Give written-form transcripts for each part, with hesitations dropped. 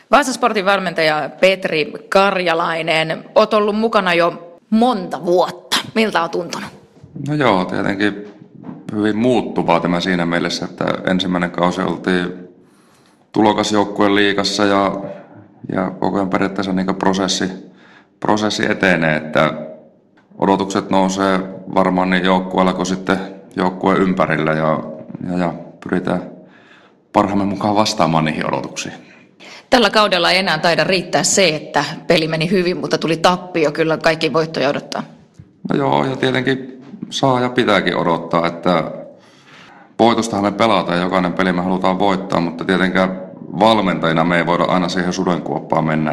Vasasportin valmentaja Petri Karjalainen, olet ollut mukana jo monta vuotta. Miltä on tuntunut? No joo, tietenkin hyvin muuttuvaa tämä siinä mielessä, että ensimmäinen kausi oltiin tulokasjoukkueen liigassa ja koko ajan periaatteessa niin prosessi etenee, että odotukset nousee varmaan niin joukkueella kuin sitten joukkueen ympärillä ja pyritään parhaamme mukaan vastaamaan niihin odotuksiin. Tällä kaudella ei enää taida riittää se, että peli meni hyvin, mutta tuli tappio. Kyllä kaikki voittoja odottaa. No joo, ja tietenkin saa ja pitääkin odottaa, että voitostahan me pelataan ja jokainen peli me halutaan voittaa, mutta tietenkään valmentajina me ei voida aina siihen sudenkuoppaan mennä,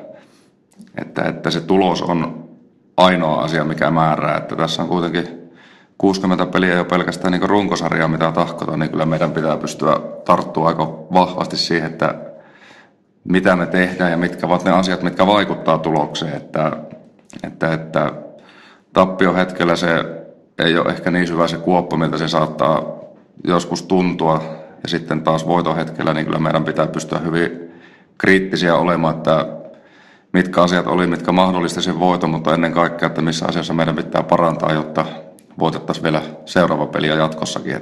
että se tulos on ainoa asia, mikä määrää. Että tässä on kuitenkin 60 peliä jo pelkästään niin runkosarjaa, mitä tahkotaan, niin kyllä meidän pitää pystyä tarttua aika vahvasti siihen, että mitä me tehdään ja mitkä ovat ne asiat, mitkä vaikuttaa tulokseen. Että tappion hetkellä se ei ole ehkä niin syvä se kuoppa, miltä se saattaa joskus tuntua. Ja sitten taas voiton hetkellä, niin kyllä meidän pitää pystyä hyvin kriittisiä olemaan, että mitkä asiat oli, mitkä mahdollisti sen voiton, mutta ennen kaikkea, että missä asiassa meidän pitää parantaa, jotta voitettaisiin vielä seuraava peli ja jatkossakin.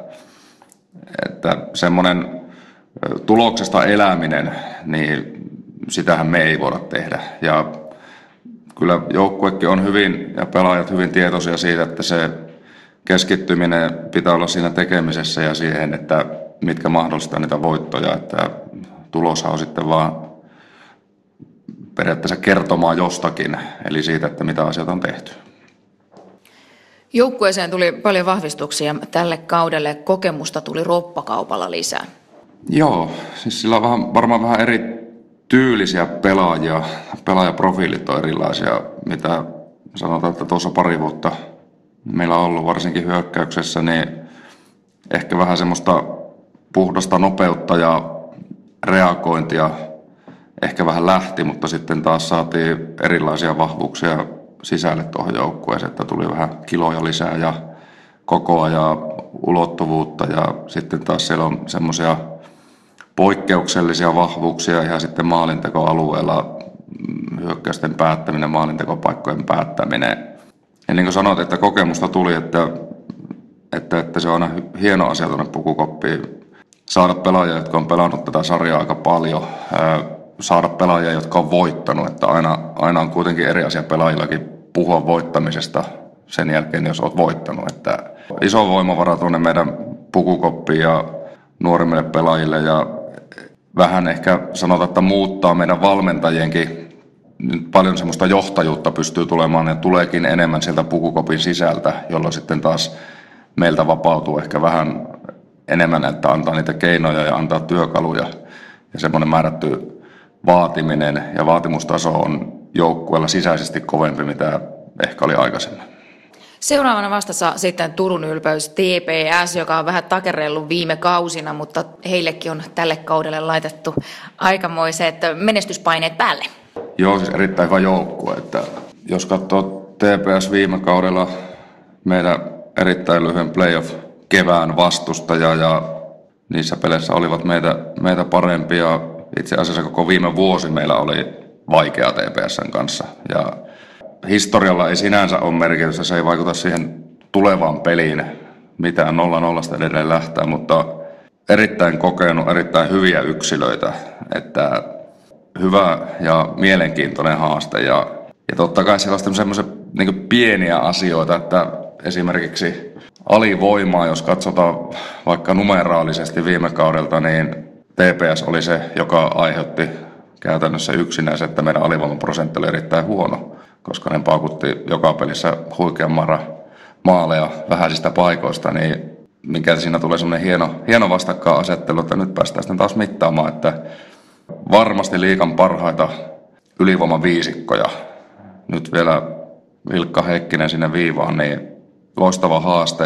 Että semmoinen tuloksesta eläminen, niin sitähän me ei voida tehdä. Ja kyllä joukkuekin on hyvin ja pelaajat hyvin tietoisia siitä, että se keskittyminen pitää olla siinä tekemisessä ja siihen, että mitkä mahdollistaa niitä voittoja, että tuloshan on sitten vaan periaatteessa kertomaan jostakin, eli siitä, että mitä asioita on tehty. Joukkueeseen tuli paljon vahvistuksia tälle kaudelle. Kokemusta tuli roppakaupalla lisää. Joo, siis sillä on varmaan vähän eri tyylisiä pelaajia. Pelaajaprofiilit on erilaisia, mitä sanotaan, että tuossa pari vuotta meillä on ollut varsinkin hyökkäyksessä, niin ehkä vähän semmoista puhdasta nopeutta ja reagointia ehkä vähän lähti, mutta sitten taas saatiin erilaisia vahvuuksia sisälle tuohon joukkueeseen, että tuli vähän kiloja lisää ja kokoa ja ulottuvuutta ja sitten taas siellä on semmoisia poikkeuksellisia vahvuuksia ihan sitten maalintekoalueella, hyökkäysten päättäminen, maalintekopaikkojen päättäminen. Ja niin kuin sanoit, että kokemusta tuli, että se on aina hieno asia tuonne Pukukoppiin saada pelaajia, jotka on pelannut tätä sarjaa aika paljon, saada pelaajia, jotka on voittanut, että aina on kuitenkin eri asia pelaajillakin puhua voittamisesta sen jälkeen, jos olet voittanut. Että iso voimavara tuonne meidän Pukukoppiin ja nuorimmille pelaajille ja vähän ehkä sanotaan, että muuttaa meidän valmentajienkin. Nyt paljon semmoista johtajuutta pystyy tulemaan ja tuleekin enemmän sieltä Pukukopin sisältä, jolloin sitten taas meiltä vapautuu ehkä vähän enemmän, että antaa niitä keinoja ja antaa työkaluja. Ja semmoinen määrätty vaatiminen ja vaatimustaso on joukkueella sisäisesti kovempi, mitä ehkä oli aikaisemmin. Seuraavana vastassa sitten Turun Ylpeys TPS, joka on vähän takerrellut viime kausina, mutta heillekin on tälle kaudelle laitettu aikamoiset menestyspaineet päälle. Joo, siis erittäin hyvä joukkue. Että jos katsoo TPS viime kaudella meidän erittäin lyhyen playoff-kevään vastustaja ja niissä peleissä olivat meitä parempia. Itse asiassa koko viime vuosi meillä oli vaikea TPS:n kanssa. Ja historialla ei sinänsä ole merkitystä, se ei vaikuta siihen tulevaan peliin mitään 0-0 edelleen lähtää, mutta erittäin kokenut, erittäin hyviä yksilöitä, että hyvä ja mielenkiintoinen haaste. Ja totta kai siellä on semmoisia niin pieniä asioita, että esimerkiksi alivoimaa, jos katsotaan vaikka numeraalisesti viime kaudelta, niin TPS oli se, joka aiheutti käytännössä yksinäisen, että meidän alivoimaprosentti oli erittäin huono, koska ne paukutti joka pelissä huikean määrä maaleja vähäisistä paikoista, niin mikä siinä tulee semmoinen hieno vastakkainasettelu, että nyt päästään sitten taas mittaamaan, että varmasti liigan parhaita ylivoimaviisikkoja. Nyt vielä Vilkka Heikkinen sinne viivaan, niin loistava haaste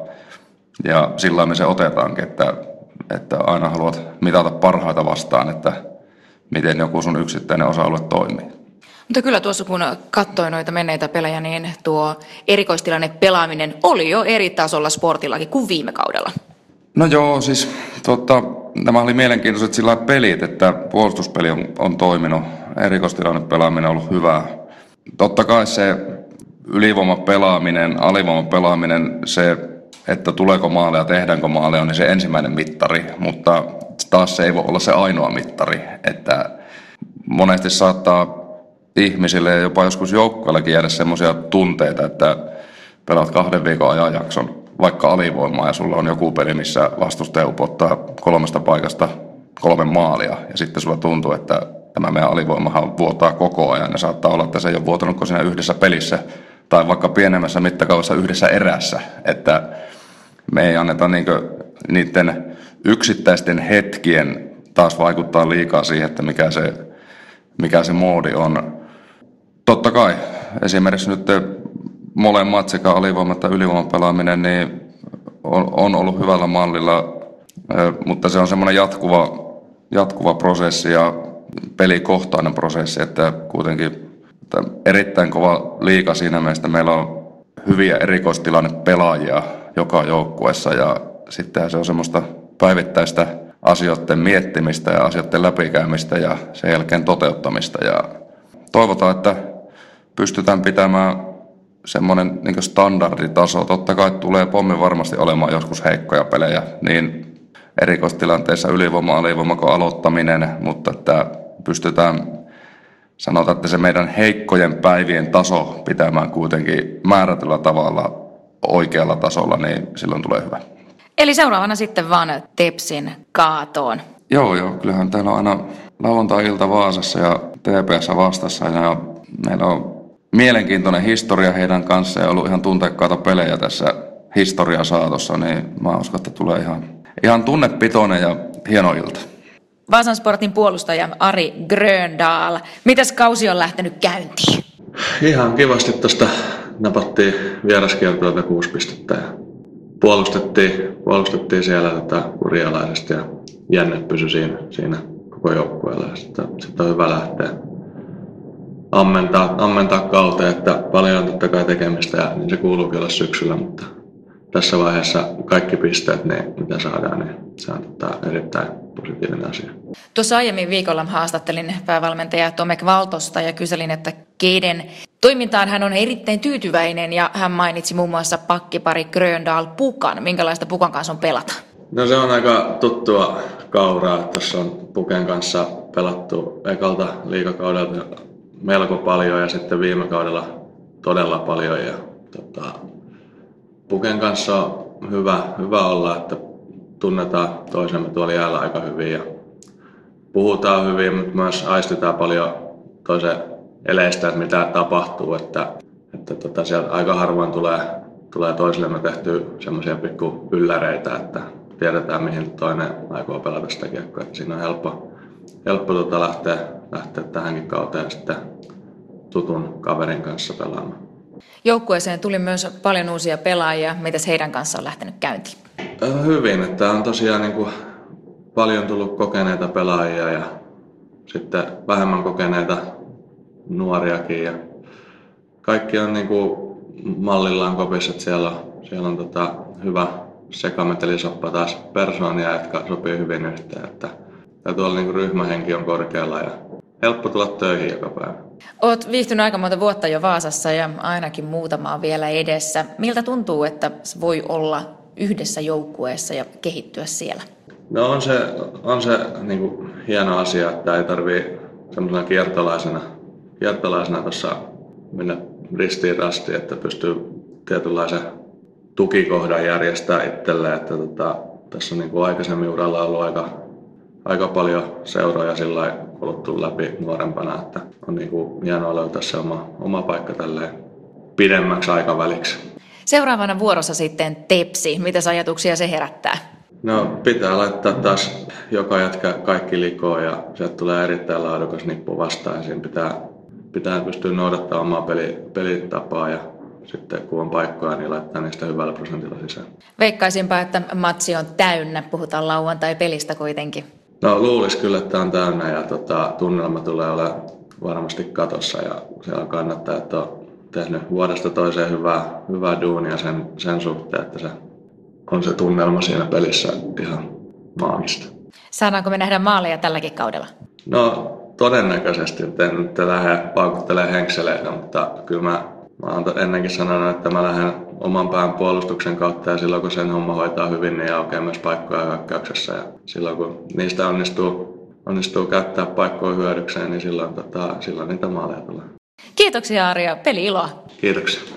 ja sillä me se otetaankin, että aina haluat mitata parhaita vastaan, että miten joku sun yksittäinen osa-alue toimii. Mutta kyllä tuossa kun katsoin noita menneitä pelejä, niin tuo erikoistilanne pelaaminen oli jo eri tasolla sportillakin kuin viime kaudella. No joo, siis nämä oli mielenkiintoiset sillä pelit, että puolustuspeli on toiminut, erikoistilannepelaaminen on ollut hyvää. Totta kai se ylivoimapelaaminen, alivoimapelaaminen, se, että tuleeko maaleja, tehdäänkö maaleja, on niin se ensimmäinen mittari, mutta taas se ei voi olla se ainoa mittari, että monesti saattaa ihmisille ja jopa joskus joukkueellakin jäädä semmoisia tunteita, että pelaat 2 viikon ajanjakson vaikka alivoimaa ja sulla on joku peli, missä vastustaja upottaa 3 paikasta 3 maalia ja sitten sulla tuntuu, että tämä meidän alivoimahan vuotaa koko ajan ja saattaa olla, että se ei ole vuotanut kuin siinä yhdessä pelissä tai vaikka pienemmässä mittakaavassa yhdessä erässä, että me ei anneta niiden yksittäisten hetkien taas vaikuttaa liikaa siihen, että mikä se moodi on. Totta kai esimerkiksi nyt molemmat sekä alivoima- että ylivoiman pelaaminen niin on ollut hyvällä mallilla, mutta se on semmoinen jatkuva prosessi ja pelikohtainen prosessi, että kuitenkin erittäin kova liiga siinä mielessä, meillä on hyviä erikoistilannepelaajia joka joukkueessa ja sittenhän se on semmoista päivittäistä asioiden miettimistä ja asioiden läpikäymistä ja sen jälkeen toteuttamista ja toivotaan, että pystytään pitämään semmoinen niin standarditaso. Totta kai tulee pommin varmasti olemaan joskus heikkoja pelejä, niin erikoistilanteessa ylivoima, alivoima kuin aloittaminen, mutta että pystytään, sanotaan, että se meidän heikkojen päivien taso pitämään kuitenkin määrätyllä tavalla oikealla tasolla, niin silloin tulee hyvä. Eli seuraavana sitten vaan Tepsin kaatoon. Joo, kyllähän täällä on aina lauantai-ilta Vaasassa ja TPS vastassa ja meillä on mielenkiintoinen historia heidän kanssaan ja ollut ihan tunteikkaita pelejä tässä historian saatossa, niin mä uskon, että tulee ihan tunnepitoinen ja hieno ilta. Vaasan Sportin puolustaja Ari Gröndal. Mitäs kausi on lähtenyt käyntiin? Ihan kivasti tuosta napattiin vieraskiertueelta 6 pistettä ja puolustettiin siellä kurialaisesti ja jänne pysyi siinä koko joukkueella. Sitten on hyvä lähteä ammentaa kauteen, että paljon on totta kai tekemistä ja niin se kuuluukin olla syksyllä, mutta tässä vaiheessa kaikki pisteet, mitä saadaan, niin se on erittäin positiivinen asia. Tuossa aiemmin viikolla haastattelin päävalmentaja Tomek Valtosta ja kyselin, että keiden toimintaan hän on erittäin tyytyväinen ja hän mainitsi muun muassa pakkipari Gröndal Pukan. Minkälaista Pukan kanssa on pelata? No se on aika tuttua kauraa. Tuossa on Puken kanssa pelattu ekalta liigakaudelta melko paljon ja sitten viime kaudella todella paljon. Ja, Puken kanssa on hyvä olla, että tunnetaan toisemme tuolla jäällä aika hyvin ja puhutaan hyvin, mutta myös aistitaan paljon toisen eleistä, että mitä tapahtuu, että sieltä aika harvoin tulee toisillemme tehtyä semmoisia pikku ylläreitä, että tiedetään mihin toinen aikoo pelata sitä kiekkoa. Siinä on helppo lähteä tähänkin kauteen sitten tutun kaverin kanssa pelaamaan. Joukkueeseen tuli myös paljon uusia pelaajia. Mitäs heidän kanssa on lähtenyt käyntiin? Hyvin, että on tosiaan paljon tullut kokeneita pelaajia ja sitten vähemmän kokeneita nuoriakin. Ja kaikki on mallillaan kopissa, että siellä on hyvä sekametelisoppa taas persoonia, jotka sopii hyvin yhteen. Että tuolla ryhmähenki on korkealla ja helppo tulla töihin joka päivä. Olet viihtynyt aika monta vuotta jo Vaasassa ja ainakin muutamaa vielä edessä. Miltä tuntuu, että voi olla yhdessä joukkueessa ja kehittyä siellä? No on se hieno asia, että ei tarvitse semmoisena kiertolaisena tuossa mennä ristiin rastiin, että pystyy tietynlaisen tukikohdan järjestämään itselleen. Että tässä on aikaisemmin uralla ollut aika paljon seuroja sillä kuluttu läpi nuorempana, että on hienoa löytää se oma paikka tälleen pidemmäksi aikaväliksi. Seuraavana vuorossa sitten Tepsi. Mitäs ajatuksia se herättää? No pitää laittaa taas joka jätkä kaikki likoon ja sieltä tulee erittäin laadukas nippu vastaan. Siinä pitää pystyä noudattamaan omaa pelitapaa ja sitten kun on paikkoja, niin laittaa niistä hyvällä prosentilla sisään. Veikkaisinpa, että matsi on täynnä. Puhutaan lauantai-pelistä kuitenkin. No luulisi kyllä, että on täynnä ja tunnelma tulee olemaan varmasti katossa ja siellä kannattajat on tehnyt vuodesta toiseen hyvää duunia sen suhteen, että se on se tunnelma siinä pelissä ihan maagista. Saadaanko me nähdä maaleja tälläkin kaudella? No todennäköisesti, en nyt lähde paukuttelemaan henkseleitä, mutta kyllä mä oon ennenkin sanonut, että mä lähden oman pään puolustuksen kautta ja silloin kun sen homma hoitaa hyvin, niin aukeaa myös paikkoja hyökkäyksessä ja silloin kun niistä onnistuu käyttää paikkoja hyödykseen, niin silloin niitä maaleja tulee. Kiitoksia Ari ja peli-iloa. Kiitoksia.